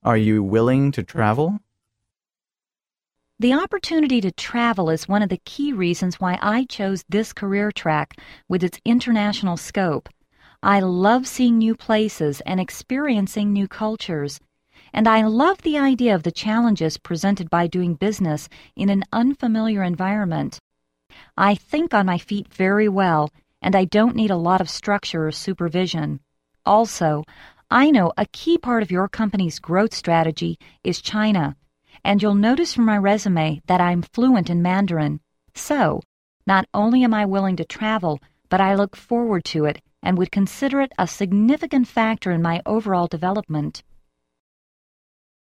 Are you willing to travel? The opportunity to travel is one of the key reasons why I chose this career track with its international scope. I love seeing new places and experiencing new cultures. And I love the idea of the challenges presented by doing business in an unfamiliar environment. I think on my feet very well, and I don't need a lot of structure or supervision. Also, I know a key part of your company's growth strategy is China, and you'll notice from my resume that I'm fluent in Mandarin. So, not only am I willing to travel, but I look forward to it and would consider it a significant factor in my overall development.